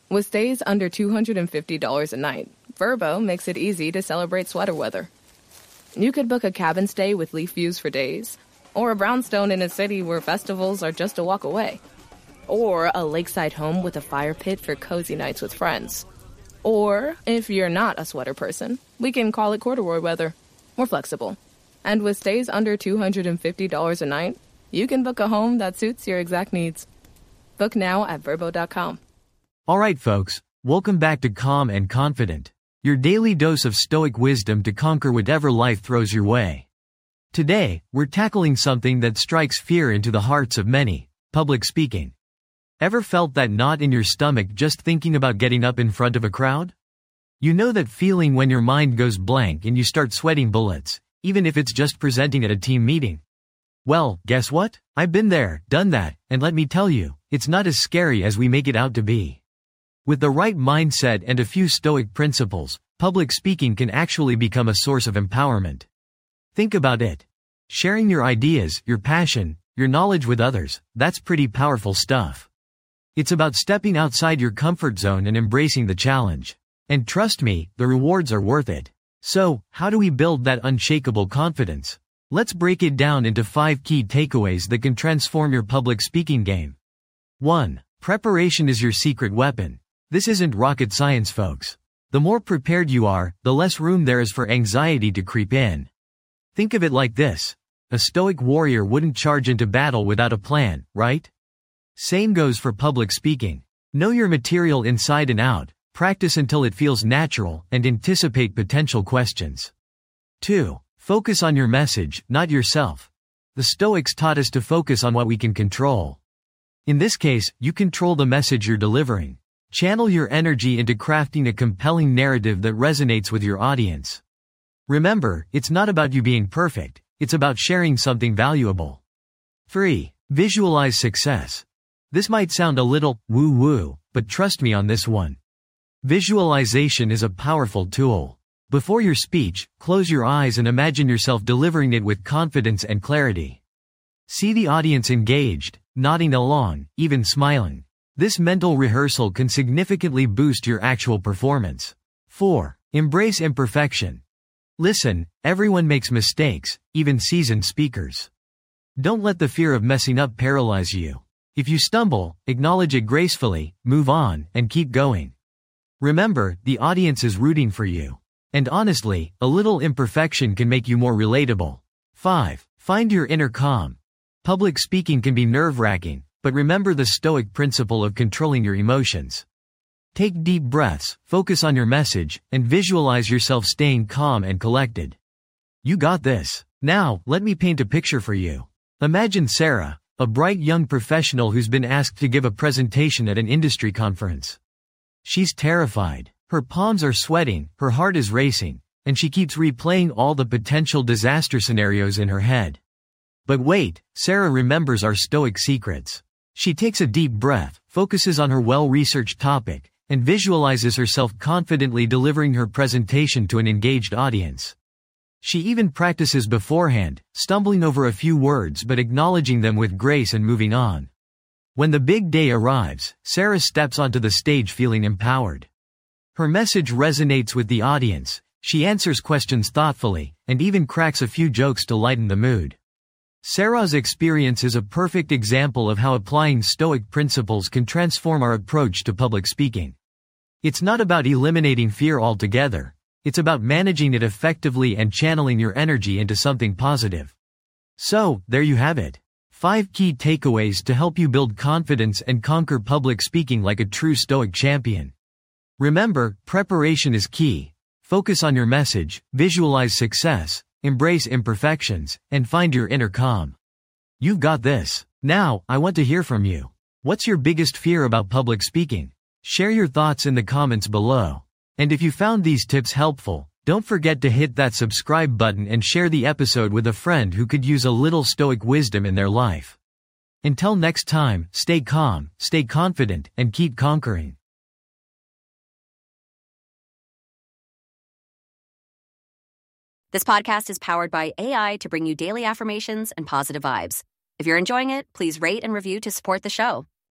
With stays under $250 a night, Vrbo makes it easy to celebrate sweater weather. You could book a cabin stay with leaf views for days, or a brownstone in a city where festivals are just a walk away, or a lakeside home with a fire pit for cozy nights with friends. Or, if you're not a sweater person, we can call it corduroy weather. We're flexible. And with stays under $250 a night, you can book a home that suits your exact needs. Book now at Vrbo.com. All right, folks, welcome back to Calm and Confident, your daily dose of stoic wisdom to conquer whatever life throws your way. Today, we're tackling something that strikes fear into the hearts of many: public speaking. Ever felt that knot in your stomach just thinking about getting up in front of a crowd? You know that feeling when your mind goes blank and you start sweating bullets, even if it's just presenting at a team meeting? Well, guess what? I've been there, done that, and let me tell you, it's not as scary as we make it out to be. With the right mindset and a few stoic principles, public speaking can actually become a source of empowerment. Think about it. Sharing your ideas, your passion, your knowledge with others, that's pretty powerful stuff. It's about stepping outside your comfort zone and embracing the challenge. And trust me, the rewards are worth it. So, how do we build that unshakable confidence? Let's break it down into 5 key takeaways that can transform your public speaking game. 1. Preparation is your secret weapon. This isn't rocket science, folks. The more prepared you are, the less room there is for anxiety to creep in. Think of it like this. A stoic warrior wouldn't charge into battle without a plan, right? Same goes for public speaking. Know your material inside and out, practice until it feels natural, and anticipate potential questions. 2. Focus on your message, not yourself. The Stoics taught us to focus on what we can control. In this case, you control the message you're delivering. Channel your energy into crafting a compelling narrative that resonates with your audience. Remember, it's not about you being perfect, it's about sharing something valuable. 3. Visualize success. This might sound a little woo-woo, but trust me on this one. Visualization is a powerful tool. Before your speech, close your eyes and imagine yourself delivering it with confidence and clarity. See the audience engaged, nodding along, even smiling. This mental rehearsal can significantly boost your actual performance. 4. Embrace imperfection. Listen, everyone makes mistakes, even seasoned speakers. Don't let the fear of messing up paralyze you. If you stumble, acknowledge it gracefully, move on, and keep going. Remember, the audience is rooting for you. And honestly, a little imperfection can make you more relatable. 5. Find your inner calm. Public speaking can be nerve-wracking, but remember the Stoic principle of controlling your emotions. Take deep breaths, focus on your message, and visualize yourself staying calm and collected. You got this. Now, let me paint a picture for you. Imagine Sarah, a bright young professional who's been asked to give a presentation at an industry conference. She's terrified. Her palms are sweating, her heart is racing, and she keeps replaying all the potential disaster scenarios in her head. But wait, Sarah remembers our Stoic secrets. She takes a deep breath, focuses on her well-researched topic, and visualizes herself confidently delivering her presentation to an engaged audience. She even practices beforehand, stumbling over a few words but acknowledging them with grace and moving on. When the big day arrives, Sarah steps onto the stage feeling empowered. Her message resonates with the audience, she answers questions thoughtfully, and even cracks a few jokes to lighten the mood. Sarah's experience is a perfect example of how applying Stoic principles can transform our approach to public speaking. It's not about eliminating fear altogether. It's about managing it effectively and channeling your energy into something positive. So, there you have it. 5 key takeaways to help you build confidence and conquer public speaking like a true Stoic champion. Remember, preparation is key. Focus on your message, visualize success, embrace imperfections, and find your inner calm. You've got this. Now, I want to hear from you. What's your biggest fear about public speaking? Share your thoughts in the comments below. And if you found these tips helpful, don't forget to hit that subscribe button and share the episode with a friend who could use a little Stoic wisdom in their life. Until next time, stay calm, stay confident, and keep conquering. This podcast is powered by AI to bring you daily affirmations and positive vibes. If you're enjoying it, please rate and review to support the show.